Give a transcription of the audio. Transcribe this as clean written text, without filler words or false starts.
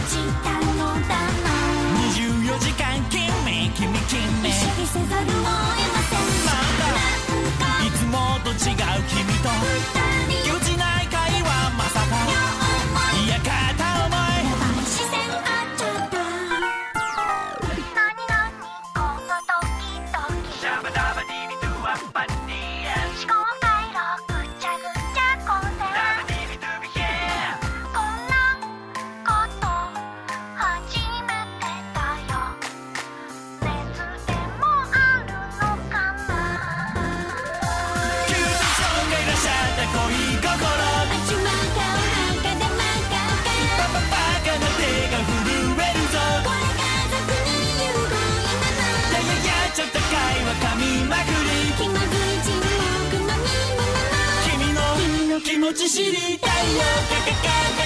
ちたのだな。 24時間君君君意識せざるを得ません。 なんかいつもと違う君とぎこちない会話まさかいや片思いやばい視線合っちゃった。何々このドキドキシャバダバディビドゥワッパディエ思考回路ぐちゃぐちゃ混戦。 ダバディビドゥビヘこんなこと初めてだよ。熱でもあるのかな。 急に少年がしゃった恋心あちまかお墓でまかパパバカな手が震えるぞこれ家族に言う恋なの。 いやいやいやちょっと会話噛みまくり気まずい沈黙のみもなの。 君の気持ち知りたいよカカカカ